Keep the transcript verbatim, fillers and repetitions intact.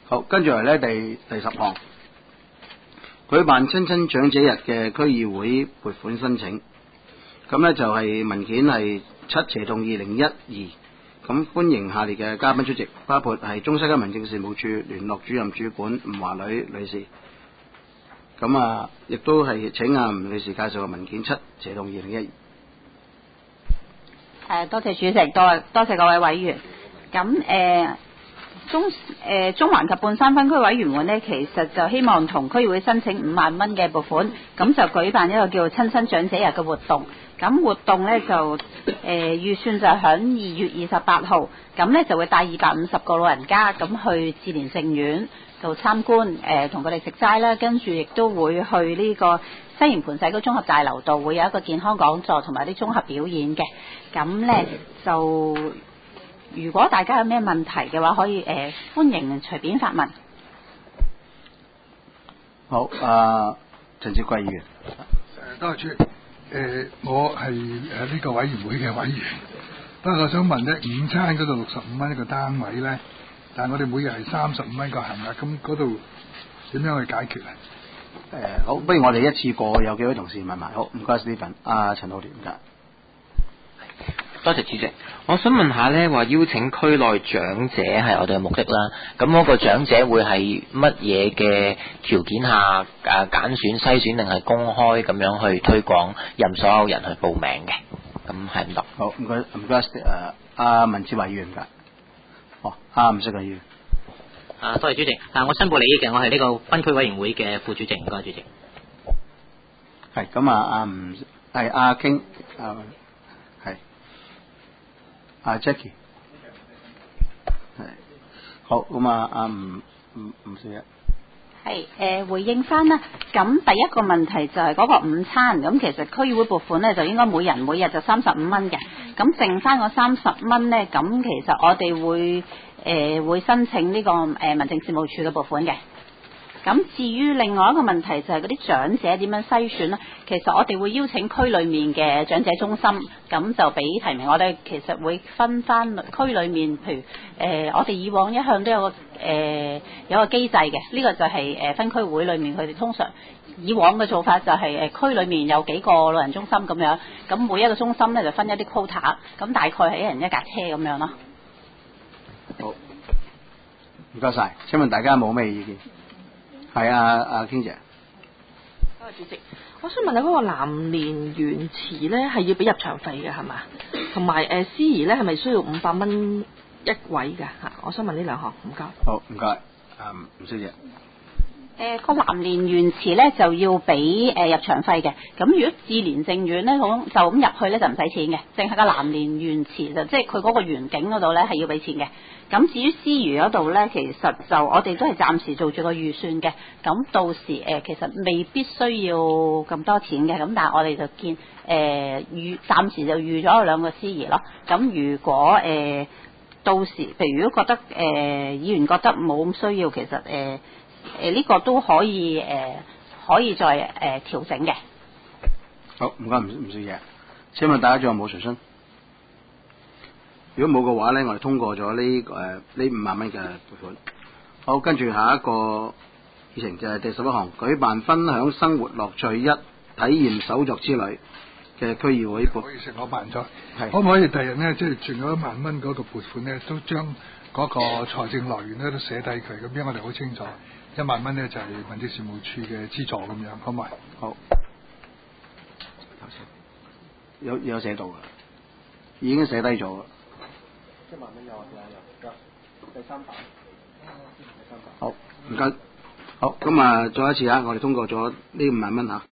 好，跟住嚟咧第第十項，舉辦親親長者日嘅區議會撥款申請。咁咧就係文件係七斜洞二零一二。咁歡迎下列嘅嘉賓出席，包括係中西區民政事務處聯絡主任主管吳華女女士。咁啊，亦都係請阿吳女士介紹個文件七斜洞二零一二。 誒，多謝主席，多多謝各位委員。咁誒、呃、中誒、呃、中環及半山分區委員會呢，其實就希望同區議會申請五萬蚊嘅撥款，咁就舉辦一個叫做親親長者日嘅活動。咁活動呢，就誒、呃、預算就響二月二十八號，咁呢就會帶二百五十個老人家咁去志蓮淨苑度參觀，誒同佢哋食齋啦，跟住亦都會去呢個西營盤社區綜合大樓度會有一個健康講座同埋啲綜合表演嘅。咁呢，就如果大家有咩問題嘅話，可以誒、呃、歡迎隨便發問。 好，啊陳志貴議員。 誒，多謝主席。誒，我係誒呢個委員會嘅委員，不過我想問咧，午餐嗰度六十五蚊一個單位咧，但係我哋每日係三十五蚊個限額，咁嗰度點樣去解決啊？ 誒、呃，好，不如我哋一次過有幾位同事問埋。好，唔該 Stephen， 阿陳浩濂唔該。 多謝主席，我想問下呢，話邀請區內長者係我哋嘅目的啦。咁嗰個長者會係乜嘢嘅條件下誒揀選篩選，定係公開咁樣去推廣，任所有人去報名嘅？咁係唔得。 好，唔該唔該誒，阿文志偉議員㗎。哦，阿吳石議員。 啊，多謝主席。啊，我申報利益嘅，我係呢個分區委員會嘅副主席，唔該主席。 係咁啊，阿吳係阿傾啊。阿、uh, Jackie 係好咁啊，阿吳吳吳小姐係誒回應翻啦。咁第一個問題就係嗰個午餐，咁其實區議會撥款咧就應該每人每日就三十五蚊嘅，咁剩翻嗰三十蚊咧，咁其實我哋會誒、呃、會申請呢、這個誒、呃、民政事務處嘅撥款嘅。咁至於另外一個問題就係嗰啲長者點樣篩選呢？其實我哋會邀請區裏面嘅長者中心，咁就俾提名。我哋其實會分翻區裏面，譬如誒、呃，我哋以往一向都有個誒、呃、有個機制嘅，呢、這個就係誒分區會裏面佢哋通常以往嘅做法就係誒區裏面有幾個老人中心咁樣，咁每一個中心咧就分一啲 quota，咁大概係一人一架車咁樣咯。 好，唔該晒。請問大家有冇咩意見？係啊，阿傾姐。 多謝主席，我想問下嗰個南蓮園池咧係要俾入場費嘅係嘛？同埋誒司儀咧係咪需要五百蚊一位嘅嚇？我想問呢兩項，唔該。 好，唔該，啊吳小姐。 誒個南蓮園池咧就要俾誒、呃、入場費嘅，咁如果志蓮淨苑咧，咁就咁入去咧就唔使錢嘅，淨係個南蓮園池就即係佢嗰個園景嗰度咧係要俾錢嘅。咁至於司儀嗰度咧，其實就我哋都係暫時做住個預算嘅，咁到時誒、呃、其實未必需要咁多錢嘅，咁但係我哋就見誒、呃、預暫時就預咗兩個司儀咯。咁如果誒、呃、到時譬如如果覺得誒、呃、議員覺得冇咁需要，其實誒。呃誒、呃，呢、這個都可以誒、呃，可以再誒調、呃、整嘅。 好，唔該，唔唔少嘢。請問大家仲有冇查詢？如果冇嘅話咧，我哋通過咗呢誒呢五萬蚊嘅撥款。好，跟住下一個議程就係第十一項，舉辦分享生活樂趣一體驗手作之旅嘅區議會撥。 可以食我辦咗。係。可唔可以第日咧，即係存咗一萬蚊嗰個撥款咧，都將嗰個財政來源咧都寫低佢，咁樣我哋好清楚。一萬蚊咧就係民政事務處嘅資助咁樣，好唔好？ 好，有有寫到噶，已經寫低咗。一萬蚊有啊，有有第三版，第三版。好，唔該。好，咁啊，再一次啊，我哋通過咗呢五萬蚊嚇。